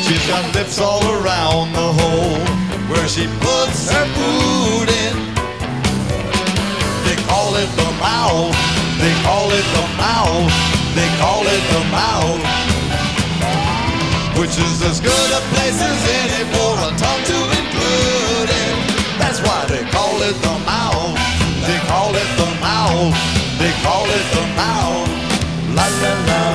She's got lips all around the hole where she puts her food in. They call it the mouth. They call it the mouth. They call it the mouth, which is as good a place as any for a tongue to include in. That's why they call it the mouth. They call it the mouth. They call it the mouth. La la la.